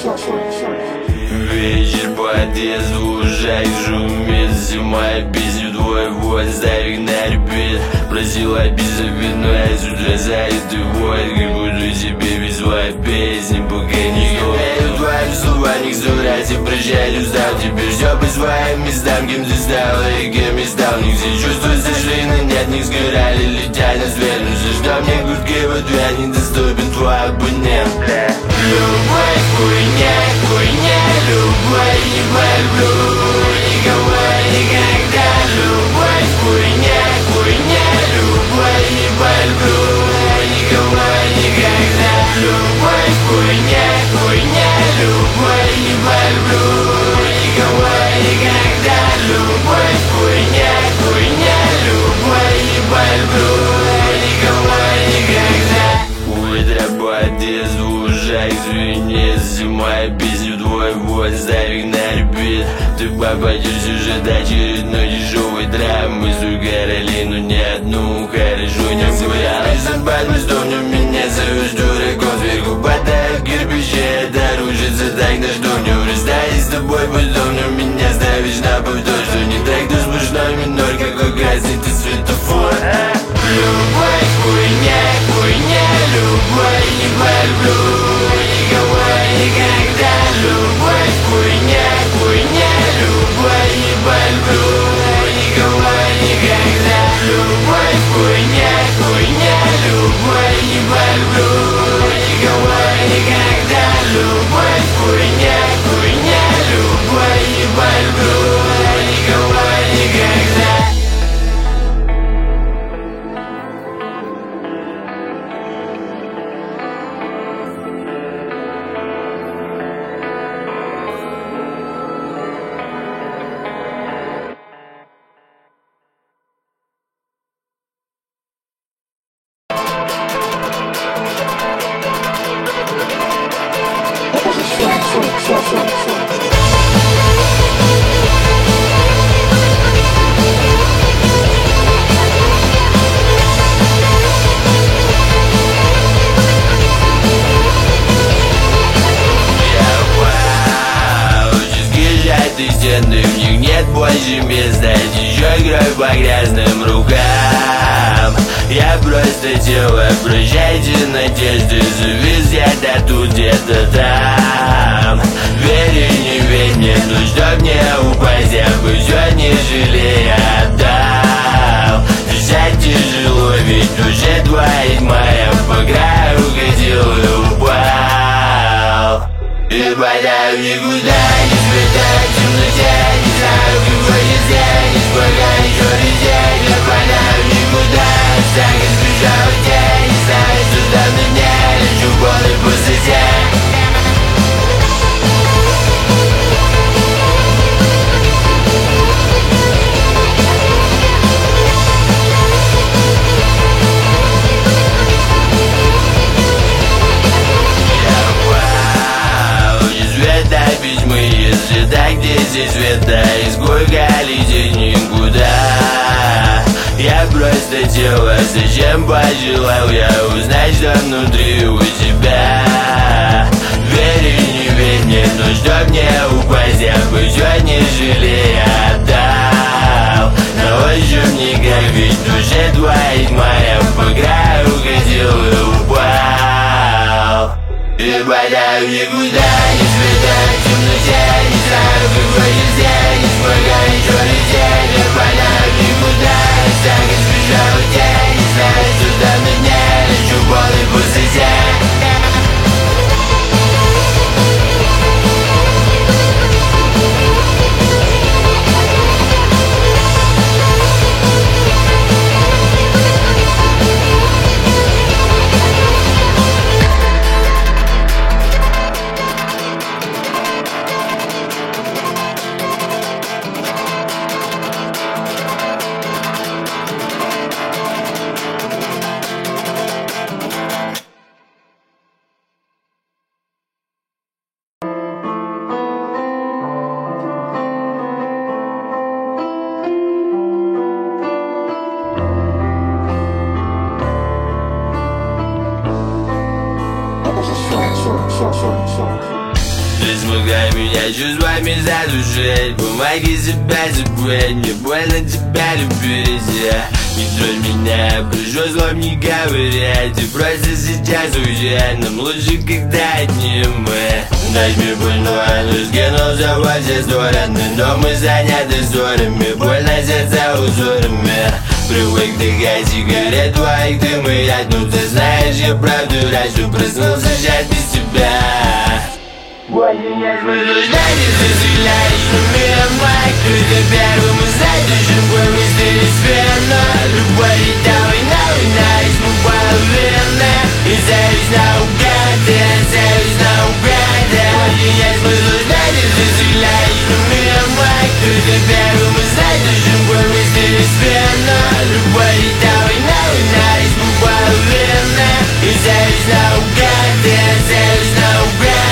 Вечер подъезду, ужай шумит. Зима песню твой вой, ставик на репит. Просила безобидную, с утра заезд и вой. Как буду себе без твоей песни, пока не стоит. Твои слова никто раз и прощали, устал. Теперь все по своим местам, кем ты стал и кем я стал. Нигде чувства сошли, но нет, них сгорали, летя на свернуться. Что мне гудки в ответ, недоступен твой абонент. Любовь, хуйня, хуйня, любовь не полюблю никого никогда. Любовь, хуйня, хуйня, любовь не полюблю никого никогда. Любовь, хуйня, хуйня, любовь не полюблю никого никогда. Любовь, хуйня, хуйня, любовь не полюблю никого никогда. Утро подъезду, уже извини. Зима песню твой вой, ставик на репит. Ты попадешь уже до очередной дешевой драмы. Сугорали, но ни одну хорошо не гулял. Из-за подместов меня зовешь дураком. Сверху падают кирпичи, это рушится так, на что не урастаюсь с тобой потом. Но меня ставишь на повтор, что не так, то сплошной минор. Какой красный ты светофор. Любовь, хуйня, хуйня, любовь не полюблю никого никогда. Любовь, хуйня, хуйня, любовь не полюблю никого никогда. Любовь, хуйня, хуйня, любовь не полюблю никого никогда. Любовь, хуйня, хуйня, любовь не полюблю никого никогда. В них нет больше места, течет кровь по грязным рукам. Я просто тело, прощайте надежды, завис где-то тут, где-то там. Верь и не верь мне, но чтоб не упасть, я бы все не жалея отдал. Дышать тяжело, ведь в душе двоих моя по краю ходил и упал. И падаю никуда, не светать в темноте. Не знаю, какой я здесь, пока еще лететь. Я падаю никуда, так и сбежал в день. Не знаю, что там на мне, лечу в полной пустоте. Если так, где здесь света, и сколько лететь никуда. Я просто тело, зачем пожелал я узнать, что внутри у тебя. Верь и не верь мне, но чтоб не упасть, я бы все не жалея отдал. На ощупь никак, ведь в душе двоих моя по краю ходил и упал. И падаю никуда, не светать в темноте. Не знаю, какой я здесь, пока еще лететь. Я падаю никуда, так и сбежал в день. Не знаю, что там на мне, лечу в полной пустоте. Помогай меня чувствами задушить, помоги себя забыть, мне больно тебя любить. Не тролль меня, прошу злом не говорять, ты просто сейчас уезжай, нам лучше, когда одним мы. Ночь мне больной, но скинулся во все стороны, но мы заняты ссорами, больно сердца узорами. Привык дыхать сигарет твоих дым и я, ну ты знаешь, я правду раньше проснулся сейчас без тебя. Возбуждение заселяешь на мир мой, ты первым и задержим, поместили сферно. Любовь и та война из половины, и зависть наугад, зависть наугад. Возбуждение заселяешь на мир мой, ты первым и задержим, поместили сферно. Любовь и та война из половины, и зависть наугад, зависть наугад.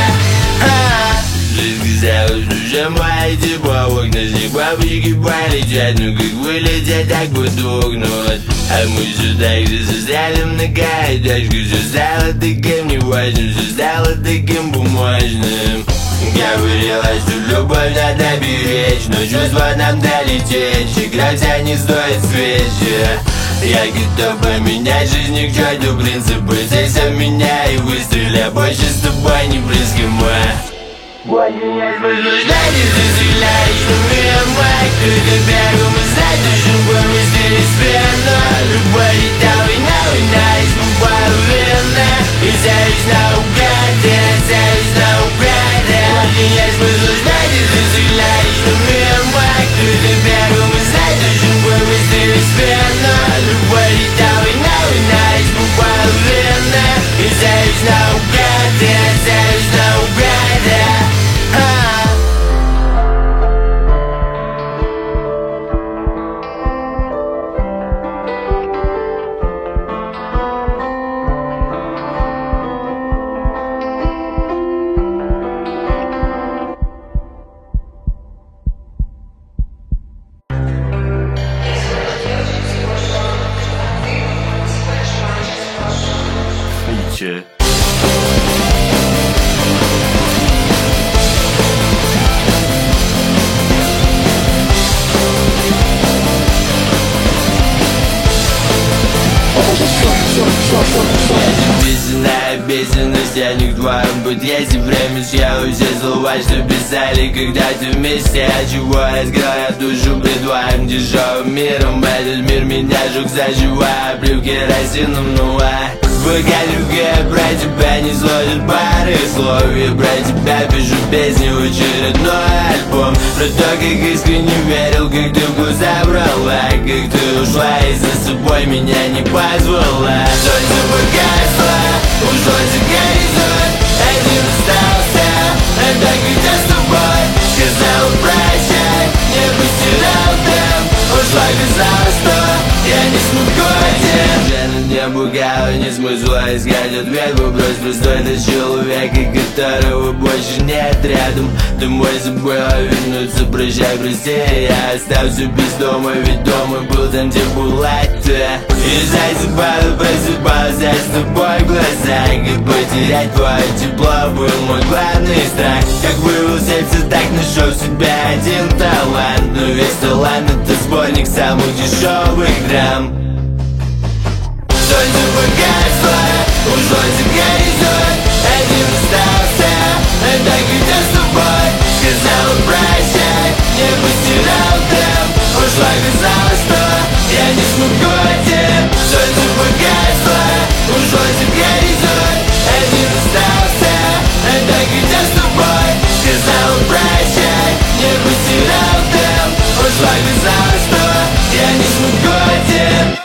Мои типа в окна, снег бабочки полетят, ну как вылетят, так потухнут. А мы все так же застряли в многоэтажку, все стало таким неважным, все стало таким бумажным. Говорила, что любовь надо беречь, но чувства нам долететь, играться не стоит свечи. Я готов поменять жизнь к черту принципы, секса меня и выстрели, больше с тобой не близки мы. Возбуждение заселяешь на мир мой, ты первым и задержим, поместили сферно. Любовь и та война из половины, и зависть наугад, зависть наугад. Возбуждение заселяешь на мир мой, ты первым и задержим, поместили сферно. Любовь и та война из половины, и зависть наугад, зависть наугад. Feature. Обязанность, а не к твоим быть. Если время съел все слова, что писали, когда ты вместе. От чего разграл я душу пред твоим дешевым миром. Этот мир меня жук заживо, облив керосином, пока любя про тебя не сложит пары слов. Я про тебя пишу песни в очередной альбом. Про то, как искренне верил, как ты в глаза брала, как ты ушла и за собой меня не позвала. Солнце погасло, ушло за горизонт, один остался, так когда с тобой сказала прощай, не постирал дым, ушла, казалось, что я не смогу один. Не пугало, не смысла искать ответ. Вопрос простой, ты человека, которого больше нет рядом. Домой забыла вернуться, прощай, прости. Я остался без дома, ведь дома был там, где была ты. И засыпала, просыпался с тобой в глаза. Как потерять твое тепло был мой главный страх. Как вывел сердце, так нашел себя один талант. Но весь талант — это сборник самых дешевых драм. Солнце погасло, ушло за горизонт, один остался, так когда с тобой сказала прощай, не постирал дым, ушла, казалось, что я не смогу один. Солнце погасло, ушло за горизонт, один остался, так когда с тобой сказала прощай, не постирал дым, ушла, казалось, что я не смогу один.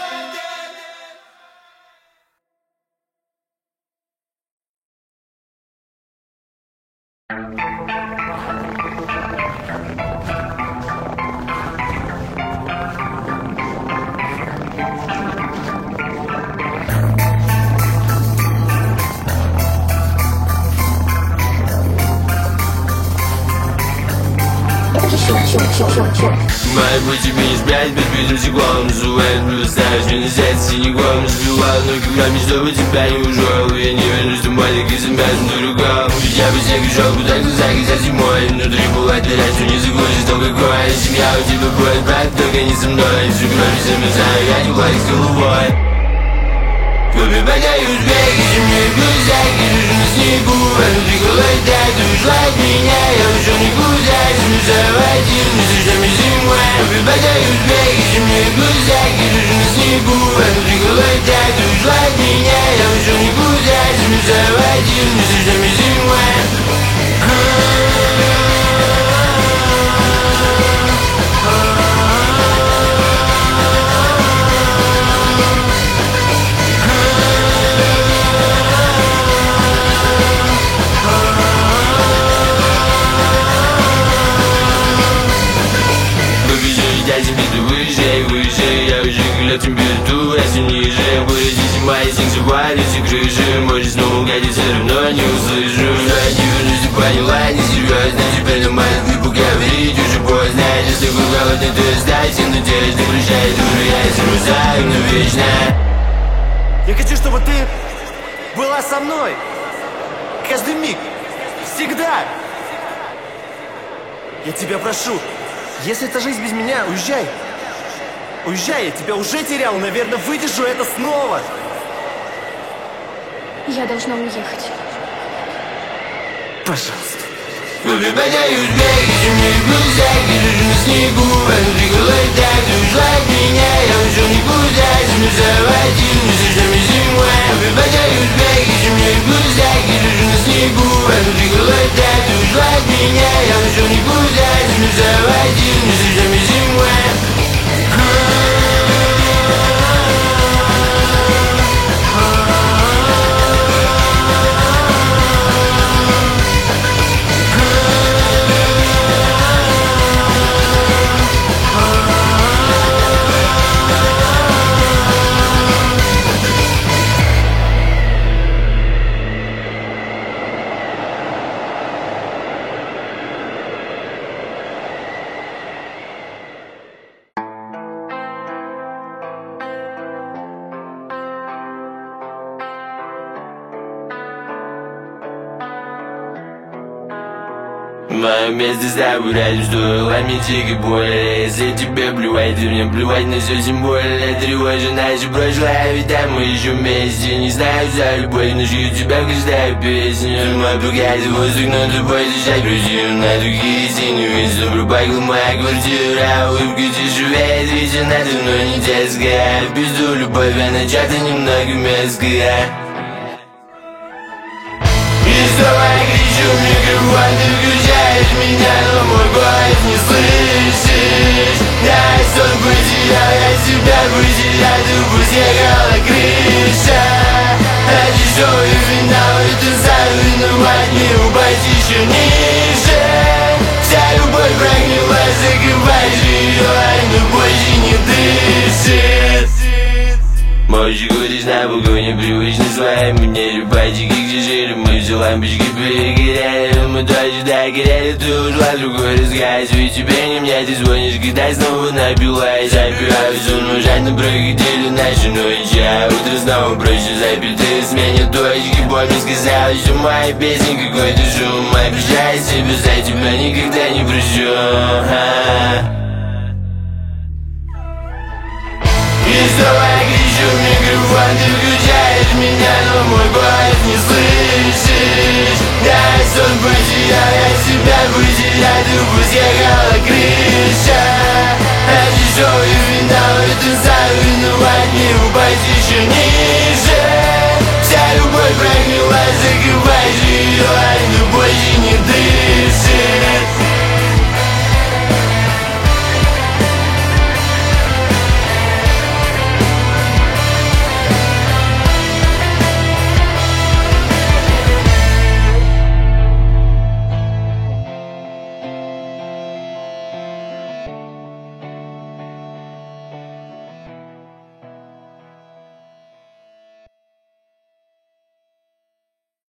Мои пути не спять, подбитым стеклом называют плюс, ставишь меня сядь, синяком сбивал ноги в раме, чтобы тебя не ушел. Я не вернусь домой, так и замязан дураком. Ведь я бы всех решил, куда глаза глядят зимой. Внутри бывает дыря, что не заглушишь, то какое. Семья у тебя будет, брат, только не со мной. Всю кровь замерзаю, я не плачу с головой. Побегаю сбеги, зимние глазки, лежу на снегу. А внутри холодает, ты ушла от меня. Я ушел никуда, замерзаю один, не слышами зимой. Побегаю сбеги, зимние глазки, лежу на снегу. А внутри холодает, ты ушла от меня. Я ушел никуда, замерзаю один, не слышами зимой. Выше, я уже гулял температура, все ниже. Выйди зима, и снег завалит все крыши. Может снова угодить, все равно не услышу. Я не вернусь, ты поняла, не серьезно. Теперь нормально не поговорить, уже поздно. Если такой голодный, то оставься, надеюсь, ты прощай, дура, я замерзаю навечно. Я хочу, чтобы ты была со мной каждый миг, всегда. Я тебя прошу, если это жизнь без меня, уезжай. Уезжай, я тебя уже терял, наверное, выдержу это снова. Я должна уехать. Пожалуйста. Побегаю сбеги, зимние глазки, лежу на снегу. А внутри холодает, ты ушла от меня. Я ушел никуда, замерзаю один, не слышами зимой. Побегаю сбеги, зимние глазки, лежу на снегу. А внутри холодает, ты ушла от меня. Я ушел никуда, замерзаю один, не слышами зимой. В моем месте с тобой рядом стоило мне тихо боль. Если тебе плевать, ты мне плевать на все, тем более тревожит наше прошлое. Ведь там мы еще вместе, не знаю за любовь, ношу тебя в каждую песню. Мой богатый воздух, но тобой дышать грустью. На другие синие вечно пропахла моя квартира. Улыбка тяжелее, ведь она давно не детская. В пизду любовь, она часто немного мерзкая. И снова я кричу в микрофон, ты включаешь меня, но мой голос не слышишь. Я сон потерял, я себя потерял, тупо съехала крыша. А дешевый финал, это сам виноват, не упасть еще ниже. Вся любовь прогнила, закрывай же ее, но больше не дышит. Можешь ходишь на балконе, привычно своим мне рыбачики, где жили, мы все лампочки перегорели. Мы тоже догорели, ты ушла в другой разгаз. Ведь тебе не мне, ты звонишь, когда снова напилась. Опираюсь, сон ужать, но проходили наши ночи. А утро снова проще запить, ты сменит точки. Помню, сказала, что моя песня какой-то шум. Обещаю себе, за тебя никогда не прощу. И снова я кричу в микрофон, ты включаешь меня, но мой голос не слышишь. Я сон потерял, я себя потерял, тупо съехала крыша. А дешевый финал, это сам виноват, не упасть еще не